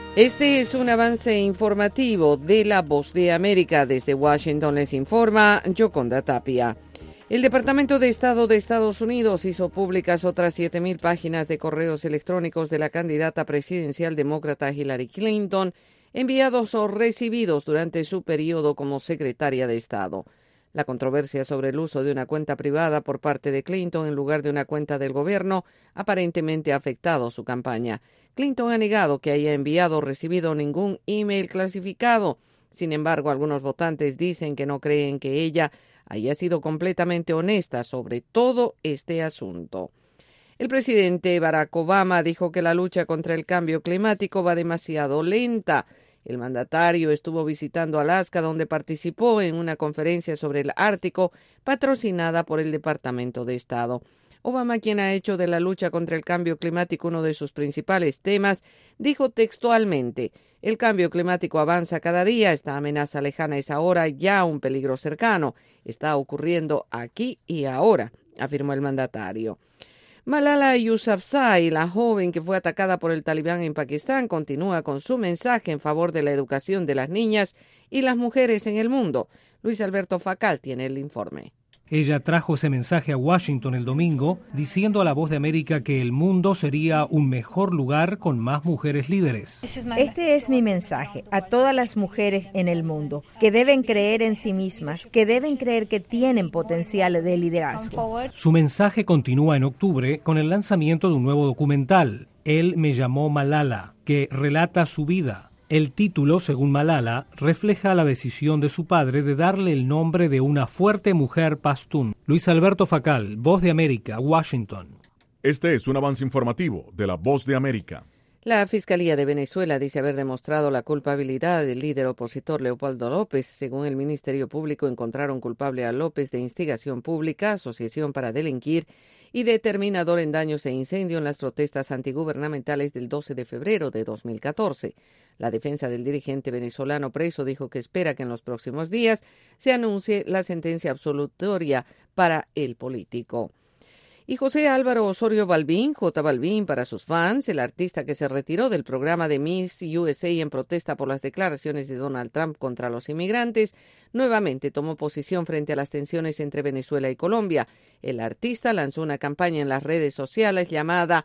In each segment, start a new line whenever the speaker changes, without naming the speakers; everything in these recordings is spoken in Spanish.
Este es un avance informativo de La Voz de América. Desde Washington les informa Yoconda Tapia. El Departamento de Estado de Estados Unidos hizo públicas otras 7,000 páginas de correos electrónicos de la candidata presidencial demócrata Hillary Clinton, enviados o recibidos durante su periodo como secretaria de Estado. La controversia sobre el uso de una cuenta privada por parte de Clinton en lugar de una cuenta del gobierno aparentemente ha afectado su campaña. Clinton ha negado que haya enviado o recibido ningún email clasificado. Sin embargo, algunos votantes dicen que no creen que ella haya sido completamente honesta sobre todo este asunto. El presidente Barack Obama dijo que la lucha contra el cambio climático va demasiado lenta. El mandatario estuvo visitando Alaska, donde participó en una conferencia sobre el Ártico patrocinada por el Departamento de Estado. Obama, quien ha hecho de la lucha contra el cambio climático uno de sus principales temas, dijo textualmente: "El cambio climático avanza cada día, esta amenaza lejana es ahora ya un peligro cercano. Está ocurriendo aquí y ahora", afirmó el mandatario. Malala Yousafzai, la joven que fue atacada por el Talibán en Pakistán, continúa con su mensaje en favor de la educación de las niñas y las mujeres en el mundo. Luis Alberto Facal tiene el informe.
Ella trajo ese mensaje a Washington el domingo, diciendo a La Voz de América que el mundo sería un mejor lugar con más mujeres líderes.
Este es mi mensaje a todas las mujeres en el mundo, que deben creer en sí mismas, que deben creer que tienen potencial de liderazgo.
Su mensaje continúa en octubre con el lanzamiento de un nuevo documental, Él me llamó Malala, que relata su vida. El título, según Malala, refleja la decisión de su padre de darle el nombre de una fuerte mujer pastún. Luis Alberto Facal, Voz de América, Washington.
Este es un avance informativo de La Voz de América.
La Fiscalía de Venezuela dice haber demostrado la culpabilidad del líder opositor Leopoldo López. Según el Ministerio Público, encontraron culpable a López de instigación pública, asociación para delinquir y determinador en daños e incendio en las protestas antigubernamentales del 12 de febrero de 2014. La defensa del dirigente venezolano preso dijo que espera que en los próximos días se anuncie la sentencia absolutoria para el político. Y José Álvaro Osorio Balbín, J. Balbín para sus fans, el artista que se retiró del programa de Miss USA en protesta por las declaraciones de Donald Trump contra los inmigrantes, nuevamente tomó posición frente a las tensiones entre Venezuela y Colombia. El artista lanzó una campaña en las redes sociales llamada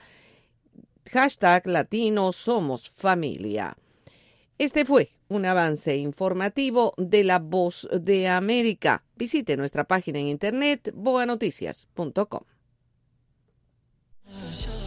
#LatinoSomosFamilia. Este fue un avance informativo de La Voz de América. Visite nuestra página en internet boanoticias.com.